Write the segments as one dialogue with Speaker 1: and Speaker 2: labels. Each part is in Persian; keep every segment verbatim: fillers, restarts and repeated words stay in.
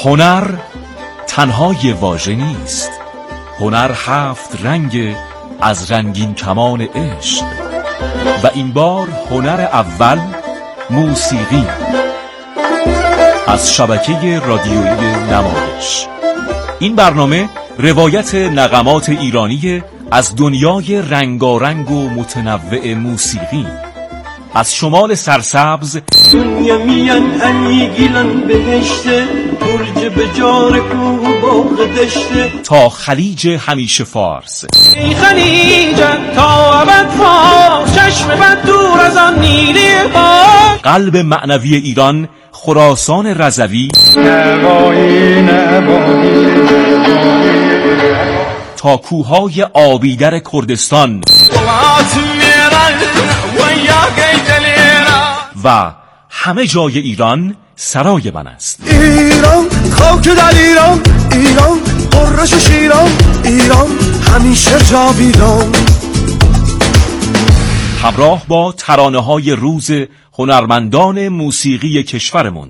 Speaker 1: هنر تنها یه واژه نیست. هنر هفت رنگ از رنگین کمان عشق و این بار هنر اول موسیقی از شبکه رادیویی نمایش. این برنامه روایت نغمات ایرانی از دنیای رنگارنگ و متنوع موسیقی، از شمال سرسبز
Speaker 2: دنیا میان علی گیلن بهشته برج بجار کوه باغ دشته
Speaker 1: تا خلیج همیشه فارس.
Speaker 2: ای خلیج تا ابد فارس، چشم بد دور از آن نیلی پاک.
Speaker 1: قلب معنوی ایران خراسان رضوی
Speaker 2: نوایی نوایی
Speaker 1: تا کوههای آبیدر کردستان و همه جای ایران سرای من است.
Speaker 3: ایران خاک در ایران، ایران قرش شیران، ایران همیشه جاویدان.
Speaker 1: همراه با ترانه‌های روز هنرمندان موسیقی کشورمون.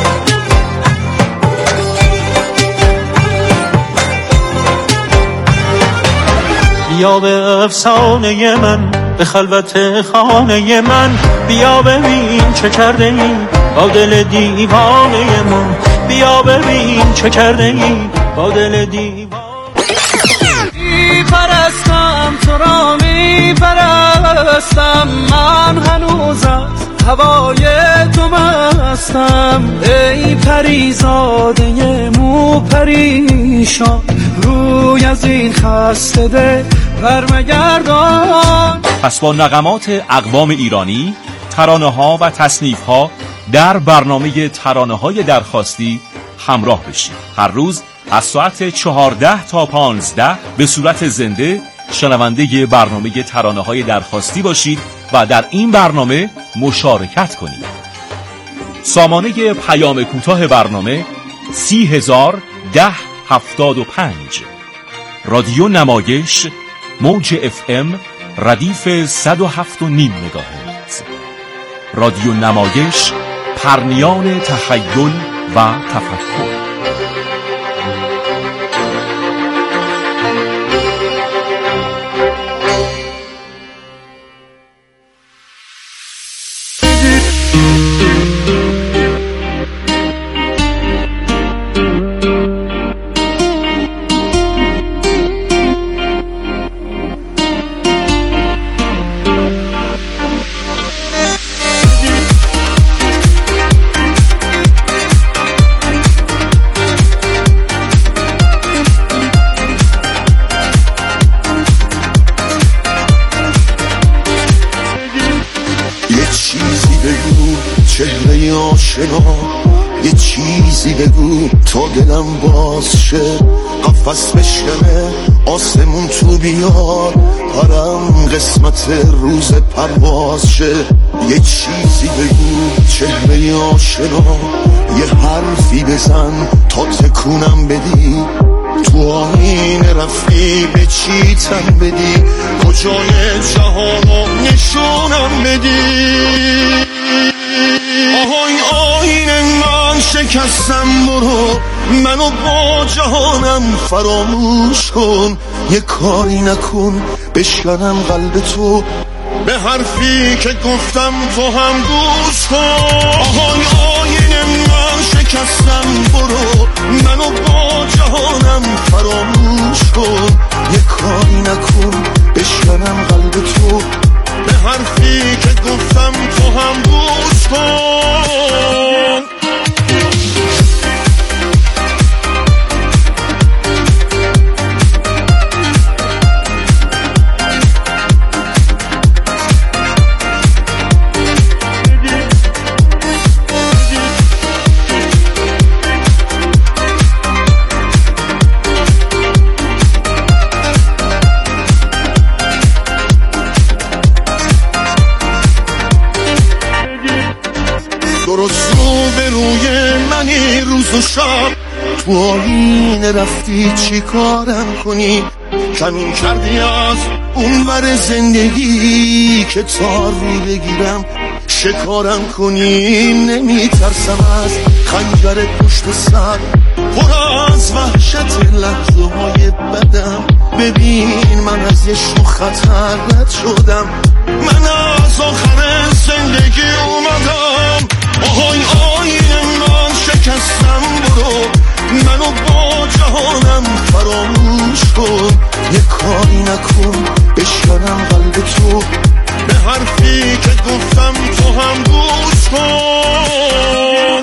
Speaker 2: بیا به افسانه من، به خلوت خانه من، بیا ببین چه کرده ای با دل دیوانه من، بیا ببین چه کرده ای با دل دیوانه. می پرستم تو را، می پرستم من هنوز از هوای تو مستم. ای پریزاده مو پریشان، روی از این خسته ده برمگردان.
Speaker 1: پس با نغمات اقوام ایرانی، ترانه ها و تصنیف ها در برنامه ترانه های درخواستی همراه بشید. هر روز از ساعت چهارده تا پانزده به صورت زنده شنونده برنامه ترانه های درخواستی باشید و در این برنامه مشارکت کنید. سامانه پیام کوتاه برنامه سی هزار ده هفتاد و پنج. رادیو نمایش موج اف ام ردیف صد و هفت و نیم مگاهرتز. رادیو نمایش پرنیان تخیل و تفکر.
Speaker 3: چهره آشنا، یه چیزی بگو تا دلم باز شه. قفس بشکنه آسمون تو بیار، پرم قسمت روز پرواز شه. یه چیزی بگو چهره آشنا، یه حرفی بزن تا تکونم بدی. تو آینه رفتی به چی تن بدی، کجای جهانو نشونم بدی. آهای آینه من شکستم، برو منو با جهانم فراموش کن. یه کاری نکن بشکنم قلب تو، به حرفی که گفتم تو هم گوش کن. آهای آینه من شکستم، برو منو با جهانم فراموش کن. یه کاری نکن بشکنم قلب تو، به حرفی که گفتم تو هم گوش کن. درست رو به روی منی روز و شب، تو آینه رفتی چی کارم کنی. کمین کردی از اون ور زندگی که تاری بگیرم شکارم کنی نمیترسم از خنجر پشت سر، پر از وحشت لحظه های بدم. ببین من از یه شو خطر رد شدم، من از آخر زندگی اومدم. آهای آینه من شکستم، برو منو با جهانم فراموش کن. یه کاری نکن بشکنم قلب تو، به حرفی که گفتم تو هم گوش کن.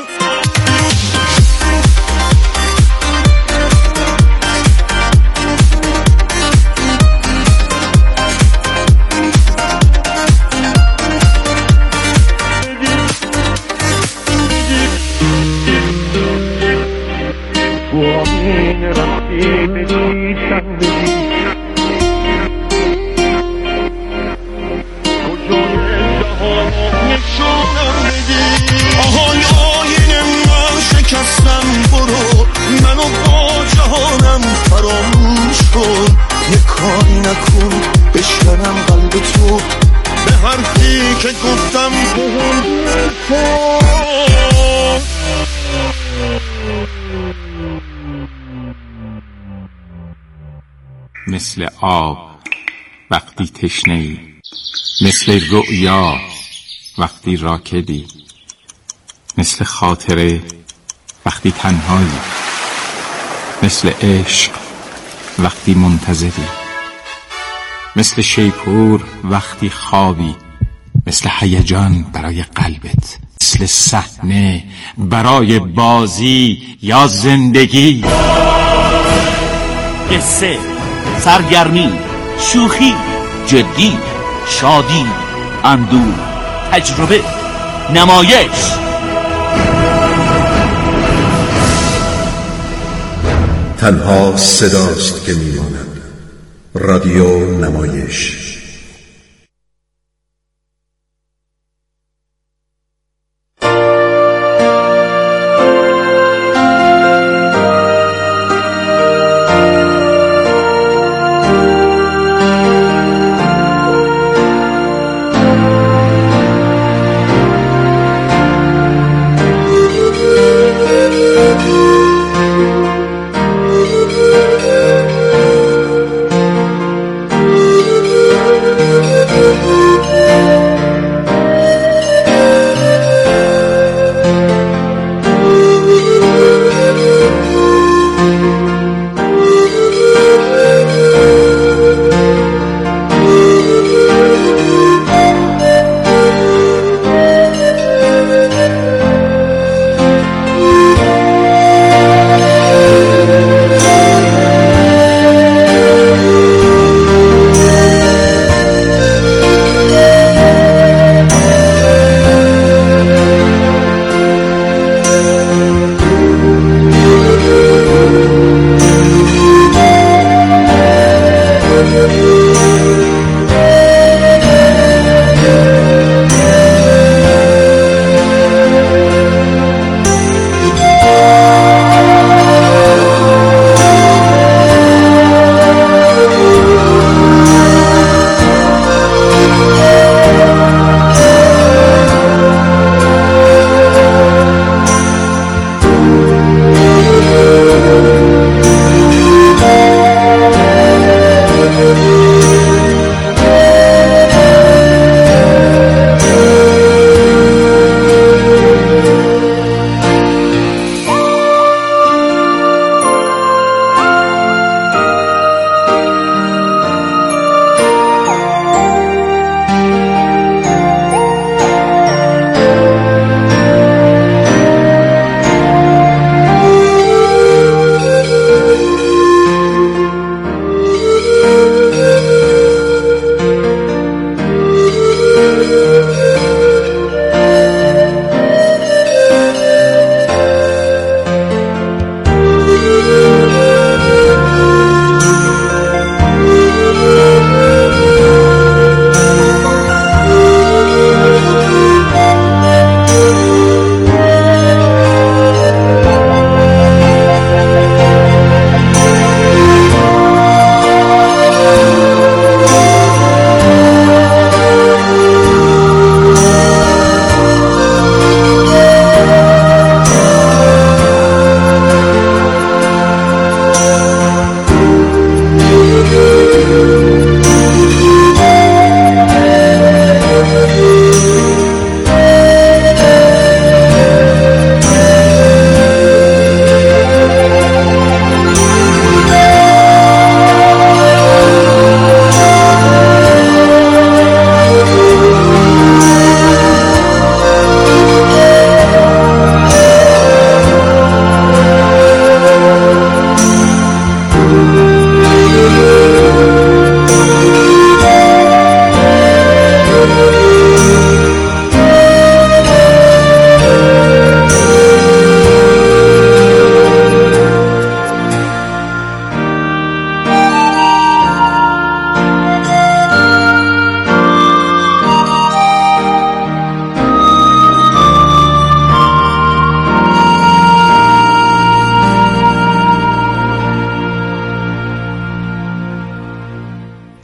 Speaker 3: آهای آینه من شکستم، برو منو با جهانم فراموش کن. یه کاری نکن بشکنم قلب تو، به حرفی که گفتم تو هم گوش کن.
Speaker 1: مثل آب وقتی تشنه‌ای، مثل رؤیا وقتی راکدی، مثل خاطره وقتی تنهایی، مثل عشق وقتی منتظری، مثل شیپور وقتی خوابی، مثل هیجان برای قلبت، مثل صحنه برای بازی یا زندگی.
Speaker 4: قصه، سرگرمی، شوخی، جدی، شادی، اندوه، تجربه، نمایش.
Speaker 5: تنها صداست که میماند. رادیو نمایش.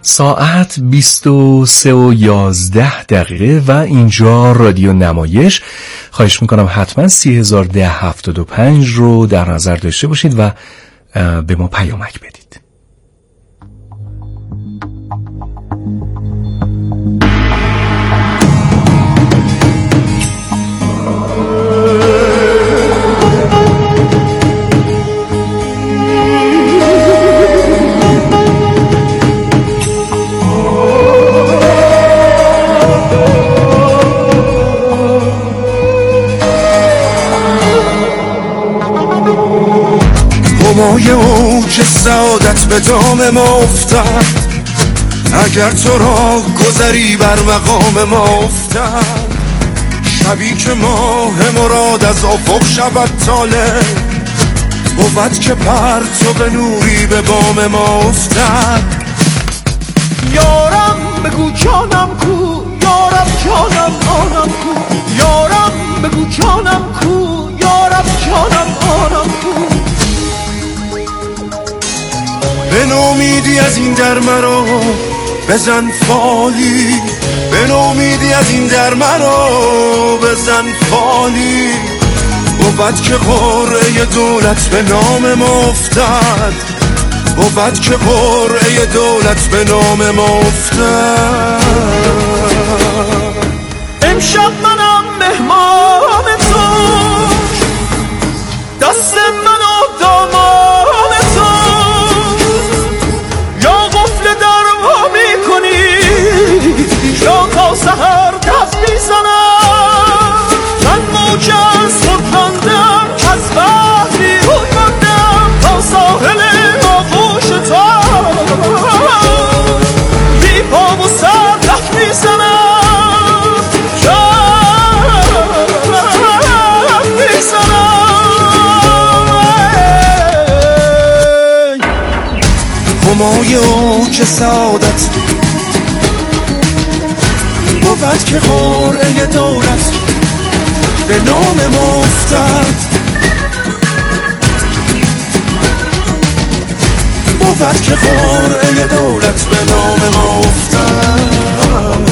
Speaker 6: ساعت بیست و سه و یازده دقیقه و اینجا رادیو نمایش. خواهش میکنم حتما سی هزار ده هفتاد و پنج رو در نظر داشته باشید و به ما پیامک بدید.
Speaker 3: همای اوج سعادت به دام ما افتد، اگر تو راه گذری بر مقام ما افتد. شبی که ماه مراد از افق شود طالع، بود که پرتو به نوری به بام ما افتد.
Speaker 2: یارم بگو جانم کو، یارم جانم آنم کو، یارم بگو جانم کو، یارم جانم آنم کو.
Speaker 3: به نومیدی از این در مرا بزن فالی، به نومیدی از این در مرا بزن فالی. بود که قرعه دولت به نام ما افتد، بود که قرعه دولت به نام ما افتد.
Speaker 2: امشب منم مهمان تو، دست من و دامان تو، یا قفل در وا میکنی یا تا سحر دست میزنم. من موج از خود راندم، از بحر بیرون ماندم تا ساحل آغوش تو، بی پا و سر دست میزنم.
Speaker 3: همای اوج سعادت بود که قرعه دولت به نام ما افتد، بود که قرعه دولت به نام ما افتد.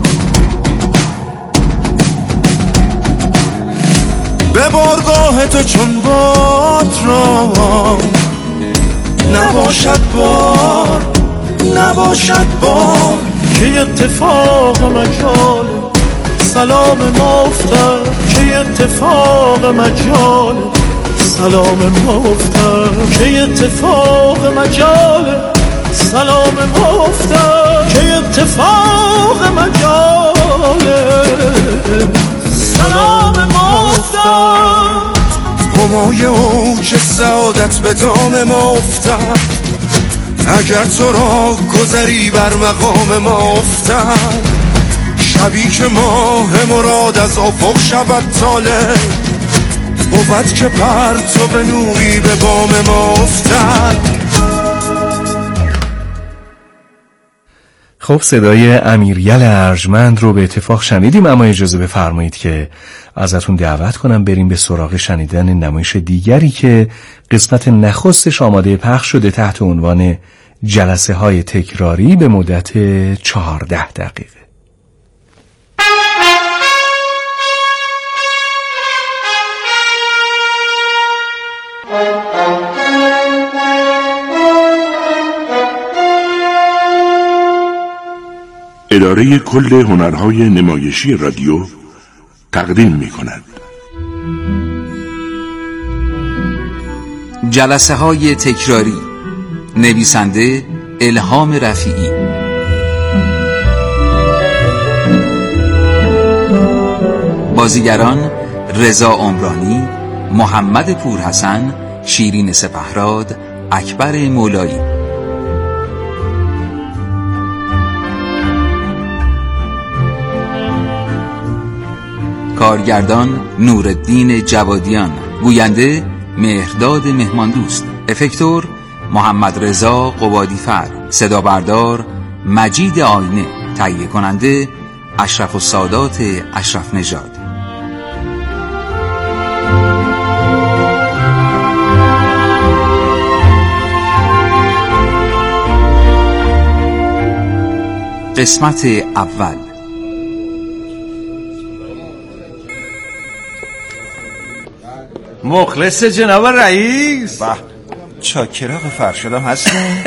Speaker 3: به بارگاه تو چون باد را نباشد بار، نباشد بار.
Speaker 2: که اتفاق مجال سلام ما افتد، که اتفاق مجال سلام ما افتد، که اتفاق مجال سلام ما افتد، که اتفاق مجال سلام ما افتد.
Speaker 3: همای اوج سعادت به دام ما افتد، اگر تو راه گذری بر مقام ما افتد. شبی که ماه مراد از افق شود طالع، بود که پرتو به نوری به بام ما افتد.
Speaker 6: خب صدای امیریل ارجمند رو به اتفاق شنیدیم، اما اجازه بفرمایید که ازتون دعوت کنم بریم به سراغ شنیدن نمایش دیگری که قسمت نخستش آماده پخش شده تحت عنوان جلسه های تکراری به مدت چهارده دقیقه.
Speaker 5: اداره کل هنرهای نمایشی رادیو تقدیم می کند
Speaker 7: جلسه های تکراری. نویسنده الهام رفیعی، بازیگران رضا عمرانی، محمد پورحسن، شیرین سپهراد، اکبر مولایی. کارگردان نورالدین جوادیان، گوینده مهرداد مهماندوست، افکتور محمد رضا قبادیفر، صدا بردار مجید آینه، تهیه کننده اشرف السادات اشرف نژاد. قسمت اول.
Speaker 2: مخلص جناب رئیس.
Speaker 8: با چاکر آقا فرشادم هستم.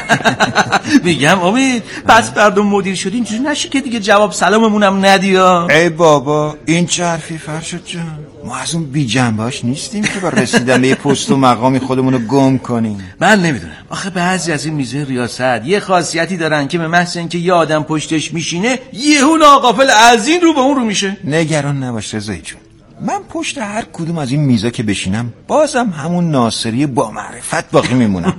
Speaker 2: میگم امید بس مردم مدیر شدی اینجوری نشی که دیگه جواب سلاممونم ندی.
Speaker 8: ای بابا این چه حرفی فرشاد جان؟ ما از اون بی جنبه‌اش نیستیم که با رسیدن به یه پست و مقامی خودمون رو گم کنیم.
Speaker 2: من نمیدونم آخه بعضی از این میزه ریاست یه خاصیتی دارن که به محض اینکه یه آدم پشتش میشینه یهو ناغافل از این رو به اون رو میشه.
Speaker 8: نگران نباش رضایی جون، من پشت هر کدوم از این میزا که بشینم بازم همون ناصری با معرفت باقی میمونم.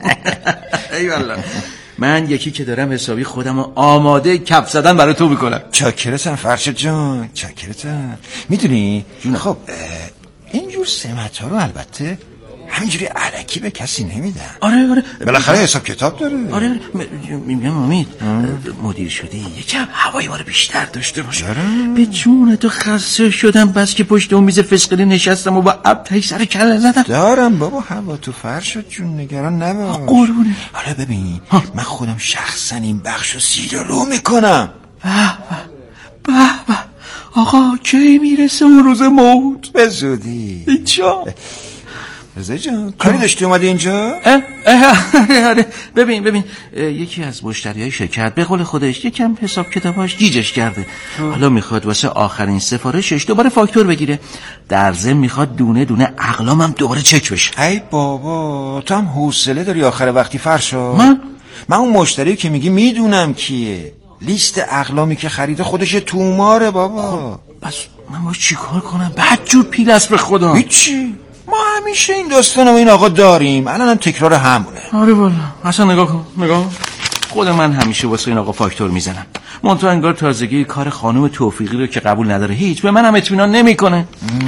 Speaker 2: ای والله من یکی که دارم حسابی خودم رو آماده کف زدن برای تو میکنم.
Speaker 8: چاکرتم فرشاد جان، چاکرتم. میدونی خب اینجور سمت ها رو البته همینجوری علکی به کسی نمیدن.
Speaker 2: آره آره
Speaker 8: بالاخره حساب کتاب داره.
Speaker 2: آره آره میگم امید مدیر شدی یکم هوای ما رو بیشتر داشته باش. به جون تو خسته شدم بس که پشت اون میز فسقلی نشستم و با ابتهی سر کله زدم.
Speaker 8: دارم بابا هوا تو فرشاد جون، نگران نباش.
Speaker 2: قربونه.
Speaker 8: حالا ببین ها. من خودم شخصا این بخشو سیر رو میکنم.
Speaker 2: به به به آقا کی میرسه اون روز موت؟
Speaker 8: به زودی.
Speaker 2: اینجا
Speaker 8: رضا جان کاری داشتی اومدی اینجا؟
Speaker 2: اه اه آره ببین ببین یکی از مشتریای شرکت به قول خودش یکم حساب کتاباش گیجش کرده. حالا میخواد واسه آخرین سفارشش دوباره فاکتور بگیره، در ضمن میخواد دونه دونه اقلامم دوباره چک بشه.
Speaker 8: ای بابا تو هم حوصله داری آخر وقتی فرشاد؟
Speaker 2: من
Speaker 8: من اون مشتری که میگی میدونم کیه. لیست اقلامی که خریده خودش توماره بابا.
Speaker 2: بس من باید چی کار کنم؟ بدجور پیل است به خدا.
Speaker 8: هیچی، ما همیشه این داستان رو این آقا داریم، الان هم تکرار همونه.
Speaker 2: آره والا اصلا نگاه کن نگاه خود من همیشه واسه این آقا فاکتور میزنم، منتها انگار تازگی کار خانم توفیقی رو که قبول نداره هیچ به منم اطمینان نمیکنه.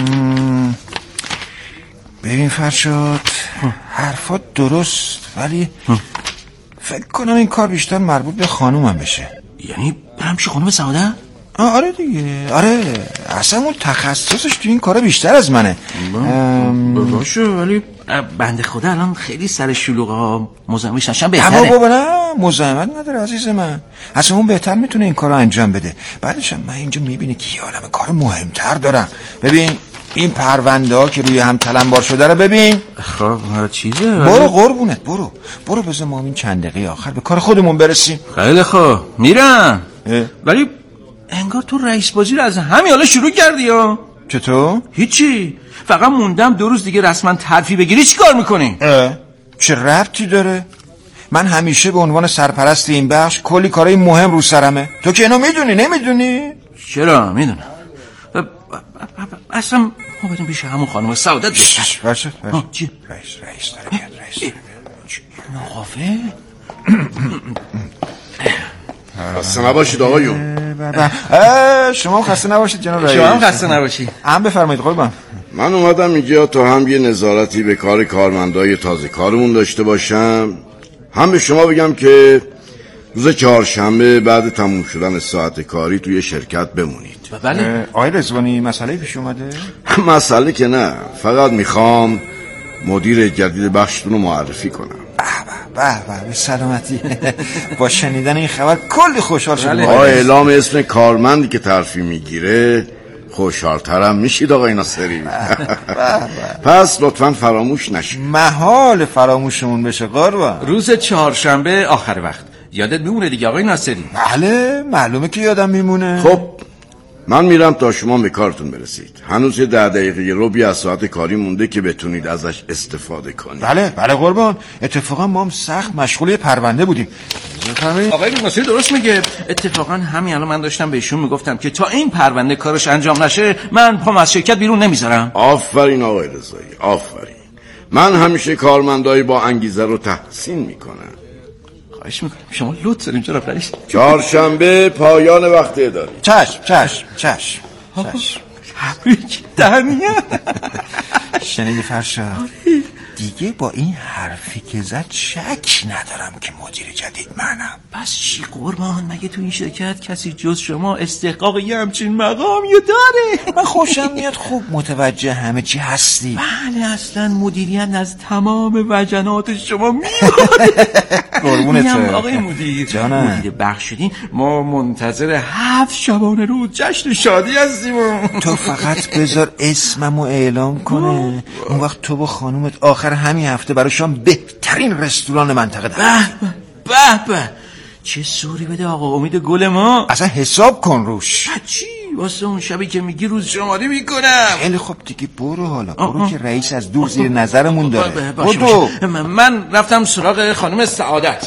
Speaker 8: ببین فرشاد حرفات درست ولی فکر کنم این کار بیشتر مربوط به خانومم بشه.
Speaker 2: یعنی برم چه خانم سعاده؟
Speaker 8: آره دیگه آره، اصلا اون تخصصش تو این کارا بیشتر از منه.
Speaker 2: باشه ولی بنده خدا الان خیلی سر شلوغه ها مزاحمش نشم بهتره.
Speaker 8: اما بابا نه مزاحمت نداره عزیز من، اصلا اون بهتر میتونه این کارو انجام بده. بعدش من اینجا میبینی که یه عالمه کار مهمتر دارم. ببین این پرونده ها که روی هم تلمبار شده رو ببین.
Speaker 2: خب چیزه؟
Speaker 8: برو قربونت برو برو بذار ما این چند دقیقه آخر به کار خودمون برسیم.
Speaker 2: خیلی خوب میرم. ولی انگار تو رئیس بازی رو از همین حالا شروع کردی یا؟
Speaker 8: چطور؟
Speaker 2: هیچی، فقط موندم دو روز دیگه رسما ترفیع بگیری. چی کار میکنی؟
Speaker 8: چه ربطی داره؟ من همیشه به عنوان سرپرست این بخش کلی کارهای مهم رو سرمه. تو که اینو میدونی نمیدونی؟
Speaker 2: چرا میدونم. اصلا ما بریم پیش همون خانم سعادت بشتر.
Speaker 8: باشه باشه.
Speaker 2: چی؟
Speaker 8: رئیس رئیس داره میاد رئیس.
Speaker 2: ناقافه؟
Speaker 5: خسته نباشید آقایون.
Speaker 8: شما هم خسته نباشید جناب رئیس.
Speaker 2: شما هم خسته نباشید.
Speaker 8: هم بفرمایید قربان.
Speaker 5: من اومدم اینجا تا هم یه نظارتی به کار کارمندای تازه کارمون داشته باشم، هم به شما بگم که روز چهارشنبه بعد تموم شدن ساعت کاری توی شرکت بمونید.
Speaker 2: بله.
Speaker 8: آقای رضوانی مسئله پیش اومده؟
Speaker 5: مسئله که نه، فقط میخوام مدیر جدید بخشتون رو معرفی کنم.
Speaker 8: به به به به سلامتی. با شنیدن این خبر کلی خوشحال شدم.
Speaker 5: با اعلام اسم کارمندی که ترفیع میگیره خوشحالترم میشید آقای ناصری. پس لطفاً فراموش نشید.
Speaker 8: محال فراموشمون بشه قربان.
Speaker 2: روز چهارشنبه آخر وقت یادت میمونه دیگه آقای ناصری؟
Speaker 8: بله معلومه که یادم میمونه.
Speaker 5: خب من میرم تا شما به کارتون برسید. هنوز یه ده دقیقه ربعی از ساعت کاری مونده که بتونید ازش استفاده کنید.
Speaker 8: بله بله قربان. اتفاقا ما هم سخت مشغول پرونده بودیم.
Speaker 2: آقای ناصری درست میگه. اتفاقا همین الان من داشتم بهشون میگفتم که تا این پرونده کارش انجام نشه من پام از شرکت بیرون نمیذارم.
Speaker 5: آفرین آقای رضایی آفرین. من همیشه کارمندای با انگیزه رو تحسین میکنم.
Speaker 2: خواهش میکنم شما لطف داریم جناب رئیس.
Speaker 5: چهارشنبه پایان وقت اداری.
Speaker 8: چشم چشم چشم چشم.
Speaker 2: تبریک دهنیه.
Speaker 8: شنیدی فرشاد؟ دیگه با این حرفی که زد شک ندارم که مدیر جدید منم.
Speaker 4: پس چی قربان، مگه تو این شرکت کسی جز شما استحقاق یه همچین مقامی داره؟
Speaker 8: من خوشم میاد خوب متوجه همه چی هستی.
Speaker 4: بله اصلا مدیریت از تمام وجنات شما میاد.
Speaker 8: قربونت
Speaker 4: آقای مدیر.
Speaker 8: جانم.
Speaker 4: مدیر بخش شدین، ما منتظر هفت شبانه روز جشن شادی هستیم.
Speaker 8: تو فقط بذار اسممو اعلام کنه، اون وقت تو با خانومت آخر همین هفته برای شام بهترین رستوران منطقه دارم.
Speaker 4: به به به، چه سوری بده آقا امید گل ما.
Speaker 8: اصلا حساب کن روش.
Speaker 4: چی؟ واسه اون شبی که میگی روز شماری میکنم.
Speaker 8: خیلی خب دیگه برو حالا، برو آه. که رئیس از دور زیر نظرمون داره.
Speaker 4: باشه باشه. من رفتم سراغ خانم سعادت.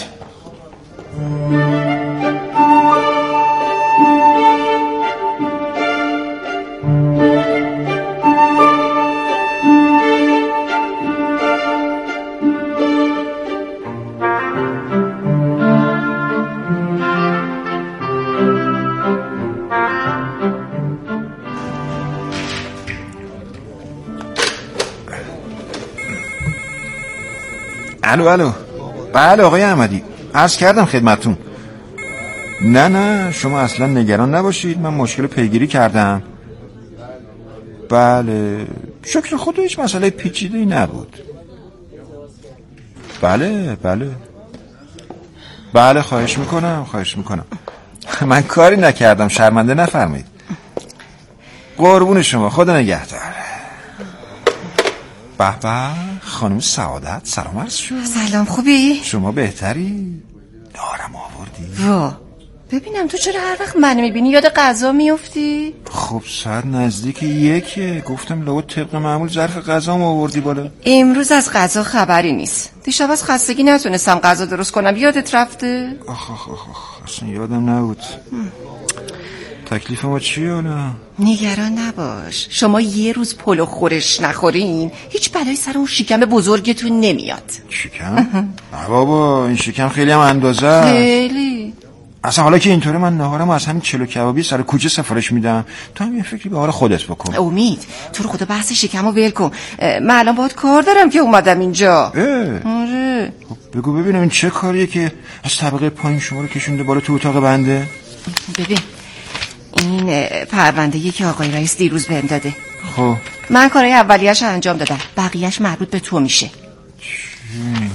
Speaker 8: الو الو. بله آقای احمدی، عرض کردم خدمتون. نه نه شما اصلا نگران نباشید، من مشکل پیگیری کردم. بله شکر خدا هیچ مسئله پیچیده‌ای نبود. بله بله بله خواهش میکنم خواهش میکنم. من کاری نکردم، شرمنده نفرمایید. قربون شما، خدا نگهدار. به به خانم سعادت، سلام عرض شد.
Speaker 9: سلام، خوبی؟
Speaker 8: شما بهتری؟ دارم آوردی؟
Speaker 9: وا ببینم تو چرا هر وقت منو میبینی یاد غذا میافتی؟
Speaker 8: خب ساعت نزدیک یکه، گفتم لو طبق معمول ظرف غذام آوردی بالا.
Speaker 9: امروز از غذا خبری نیست. دیشب از خستگی نتونستم غذا درست کنم، یادت رفته؟
Speaker 8: آخ آخ آخ آخ اصلا یادم نبود. تکلیف ما چیه حالا؟
Speaker 9: نگران نباش، شما یه روز پلو خورش نخورین هیچ بلایی سر اون شکم بزرگتون نمیاد.
Speaker 8: شکم؟ نه بابا این شکم خیلی هم اندازه.
Speaker 9: خیلی.
Speaker 8: اصلا حالا که اینطوره من نهارم از همین چلو کبابی سر کوچه سفارش میدم، تو هم یه فکری به حال خودت بکن.
Speaker 9: امید تو رو خدا بحث شکمو ول کن، من الان باهات کار دارم که اومدم اینجا.
Speaker 8: آره خب بگو ببینم این چه کاریه که از طبقه پایین شما رو کشونده بالا تو اتاق بنده؟
Speaker 9: ببین این پرونده‌ای که آقای رئیس دیروز بهم داده.
Speaker 8: خب
Speaker 9: من کارهای اولیه‌اش انجام دادم، بقیه‌اش مربوط به تو میشه.
Speaker 8: چی؟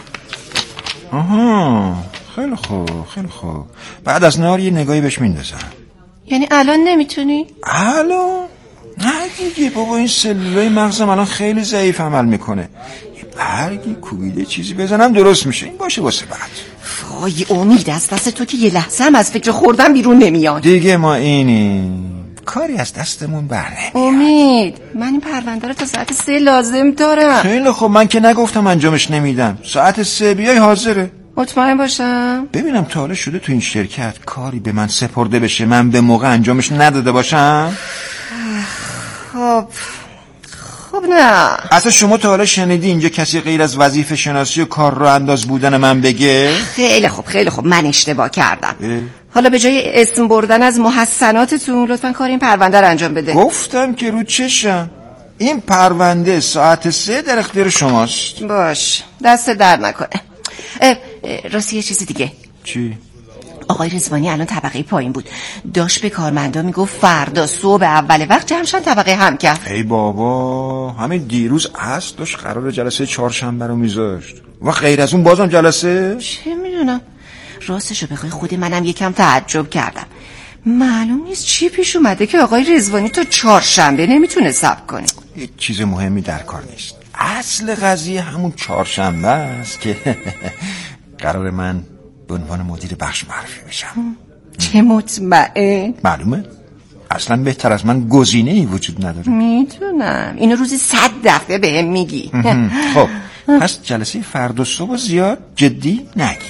Speaker 8: آها خیلی خوب خیلی خوب. بعد از نهار یه نگاهی بهش میندازم.
Speaker 9: یعنی الان نمیتونی؟
Speaker 8: الان؟ نه دیگه بابا، این سلولای مغزم الان خیلی ضعیف عمل میکنه. یه برگی کوبیده چیزی بزنم درست میشه. این باشه واسه بعد.
Speaker 9: وای امید از دست تو که یه لحظه هم از فکر خوردن بیرون نمیاد.
Speaker 8: دیگه ما اینی کاری از دستمون بر نمیاد.
Speaker 9: امید من این پرونده رو تا ساعت سه لازم دارم.
Speaker 8: خیلی خب من که نگفتم انجامش نمیدم. ساعت سه بیای حاضره.
Speaker 9: مطمئن باشم؟
Speaker 8: ببینم تا حالا شده تو این شرکت کاری به من سپرده بشه من به موقع انجامش نداده باشم؟
Speaker 9: خب خب نه.
Speaker 8: اصلا شما تا حالا شنیدی اینجا کسی غیر از وظیفه شناسی و کار رو انداز بودن من بگه؟
Speaker 9: خیلی خوب خیلی خوب من اشتباه کردم.
Speaker 8: اه؟
Speaker 9: حالا به جای اسم بردن از محسناتتون لطفاً کار این پرونده رو انجام بده.
Speaker 8: گفتم که رو چشم. این پرونده ساعت سه در اختیار شماست.
Speaker 9: باش دست در نکنه. اه اه راستی یه چیز دیگه.
Speaker 8: چی؟
Speaker 9: آقای رضوانی الان طبقه پایین بود، داشت به کارمندا میگفت فردا صبح اول وقت جمعشن طبقه همکف.
Speaker 8: ای بابا همین دیروز اصل داشت قرار جلسه چهارشنبه رو میذاشت و غیر از اون بازم جلسه؟
Speaker 9: چه میدونم، راستشو بخوای خود منم یکم تعجب کردم. معلوم نیست چی پیش اومده که آقای رضوانی تا چهارشنبه نمیتونه صبر کنه.
Speaker 8: هیچ چیز مهمی در کار نیست. اصل قضیه همون چهارشنبه است که قرار من به عنوان مدیر بخش معرفی بشم.
Speaker 9: چه مطمئن؟
Speaker 8: معلومه؟ اصلا بهتر از من گزینه‌ای وجود نداره.
Speaker 9: میتونم اینو روزی صد دفعه بهم میگی.
Speaker 8: خب پس جلسه فردا صبح زیاد جدی نگیر،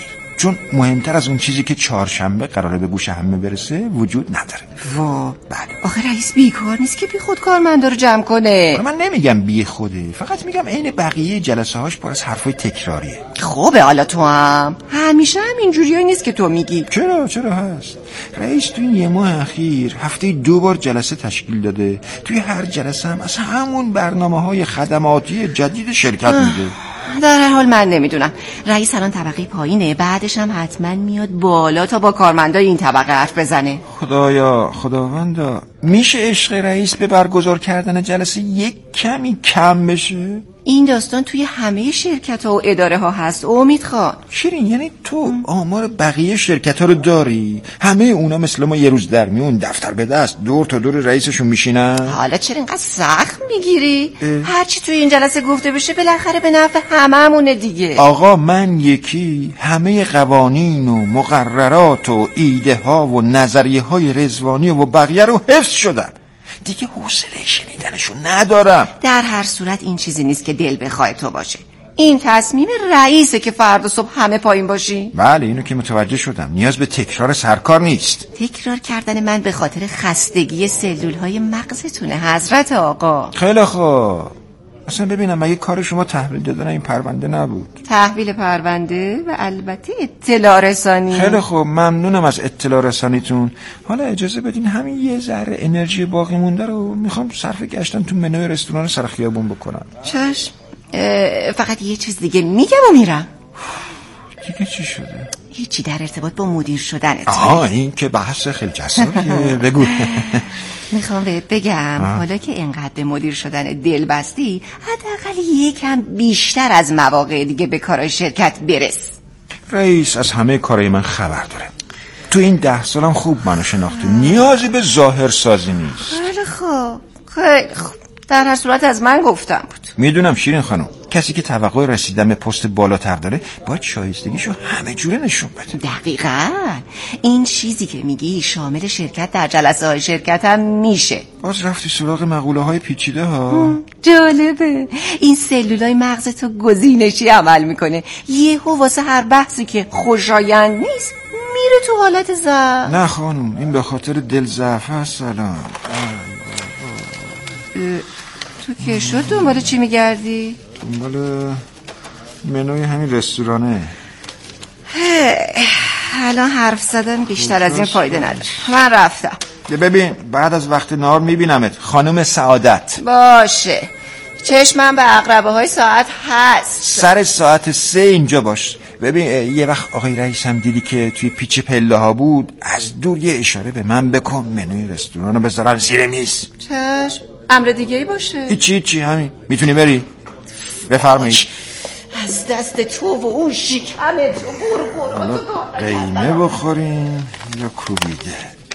Speaker 8: چون مهمتر از اون چیزی که چهارشنبه قراره به گوش همه برسه وجود نداره.
Speaker 9: وا
Speaker 8: بله.
Speaker 9: آخه رئیس بیکار نیست که بی خود کارمندا رو جمع کنه.
Speaker 8: من نمیگم بی خوده، فقط میگم عین بقیه جلسه هاش پر از حرفای تکراریه.
Speaker 9: خوبه حالا تو هم همیشه هم اینجوریایی نیست که تو میگی.
Speaker 8: چرا چرا هست. رئیس توی یه ماه اخیر هفته دو بار جلسه تشکیل داده، توی هر جلسه هم از همون برنامه‌های خدماتی جدید شرکت میده.
Speaker 9: در هر حال من نمیدونم، رئیس الان طبقه پایینه، بعدش هم حتما میاد بالا تا با کارمندای این طبقه حرف بزنه.
Speaker 8: خدایا خداوندا، میشه عشق رئیس به برگزار کردن جلسه یک کمی کم بشه؟
Speaker 9: این داستان توی همه شرکت ها و اداره ها هست امید خان.
Speaker 8: شیرین یعنی تو آمار بقیه شرکت ها رو داری؟ همه اونا مثل ما یه روز در میون دفتر به دست دور تا دور رئیسشون میشینن؟
Speaker 9: حالا چرا اینقدر سخت میگیری؟ هرچی توی این جلسه گفته بشه بالاخره به نفع هممونه دیگه.
Speaker 8: آقا من یکی همه قوانین و مقررات و ایده ها و نظریه های رضوانی و بقیه رو حفظ شدم، دیگه حوصله شنیدنشو ندارم.
Speaker 9: در هر صورت این چیزی نیست که دل بخواه تو باشه، این تصمیم رئیسه که فردا صبح همه پایین باشی.
Speaker 8: بله اینو که متوجه شدم، نیاز به تکرار سرکار نیست.
Speaker 9: تکرار کردن من به خاطر خستگی سلولهای مغزتونه حضرت آقا.
Speaker 8: خیلی خوب، اصلا ببینم مگه کار شما تحویل دادن این پرونده نبود؟
Speaker 9: تحویل پرونده و البته اطلاع رسانی.
Speaker 8: خیلی خوب، ممنونم از اطلاع رسانیتون. حالا اجازه بدین همین یه ذره انرژی باقی مونده رو میخوام صرف گشتن تو منوی رستوران سر خیابون بکنم.
Speaker 9: چشم. فقط یه چیز دیگه میگم و میرم.
Speaker 8: دیگه چی شده؟
Speaker 9: هیچی در ارتباط با مدیر شدنت.
Speaker 8: آها این که بحث خیلی جذابیه. بگو.
Speaker 9: میخوام بهت بگم آه. حالا که اینقدر به مدیر شدن دل بستی، حداقل یکم بیشتر از مواقع دیگه به کارهای شرکت برس.
Speaker 8: رئیس از همه کارهای من خبر داره، تو این ده سالم خوب منو شناخته، نیازی به ظاهر سازی نیست.
Speaker 9: خیلی خوب خیلی خوب، در هر صورت از من گفتم بود.
Speaker 8: میدونم شیرین خانم، کسی که توقع رسیدن به پست بالاتر داره باید شایستگیشو همه جوره نشون بده.
Speaker 9: دقیقاً این چیزی که میگی شامل شرکت در جلسه های شرکت هم میشه.
Speaker 8: باز رفتی سراغ مقوله های پیچیده ها.
Speaker 9: جالبه، این سلولای مغزتو گزینشی عمل میکنه، یهو واسه هر بحثی که خوشایند نیست میره تو حالت ضعف.
Speaker 8: نه خانم، این به خاطر دل ضعف هست. سلام.
Speaker 9: تو که شد دنبال چی میگردی؟
Speaker 8: دنبال منوی همین رستورانه.
Speaker 9: الان حرف زدن بیشتر از این فایده نداره، من رفتم.
Speaker 8: ببین بعد از وقت نهار میبینمت خانم سعادت.
Speaker 9: باشه، چشمم به عقربه های ساعت هست.
Speaker 8: سر ساعت سه اینجا باش. ببین یه وقت آقای رئیس هم دیدی که توی پیچ پله ها بود، از دور یه اشاره به من بکن منوی رستوران رو بذارن زیر میز.
Speaker 9: چشم. امر دیگه ای باشه؟
Speaker 8: هیچی هیچی، همین. میتونی بری؟ بفرمایید.
Speaker 9: از دست تو و اون شکمت
Speaker 8: حالا قیمه بخوریم یا کوبیده؟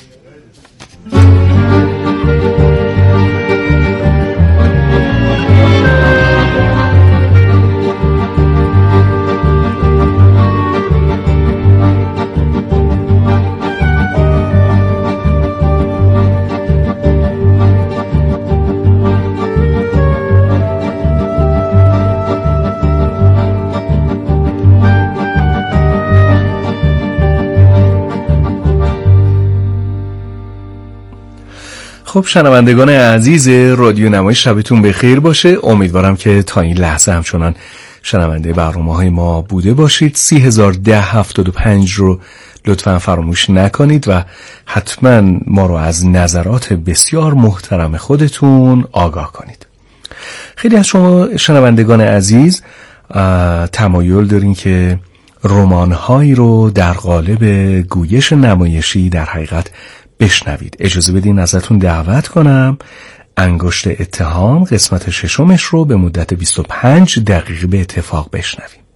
Speaker 6: خب شنوندگان عزیز رادیو نمای، شبتون بخیر باشه. امیدوارم که تا این لحظه همچنان شنونده برنامه‌های ما بوده باشید. سی هزار ده هفتاد و پنج رو لطفاً فراموش نکنید و حتما ما رو از نظرات بسیار محترم خودتون آگاه کنید. خیلی از شما شنوندگان عزیز تمایل دارین که رمان‌هایی رو در قالب گویش نمایشی در حقیقت بشنوید. اجازه بدین ازتون دعوت کنم انگشت اتهام قسمت ششمش رو به مدت بیست و پنج دقیقه به اتفاق بشنویم.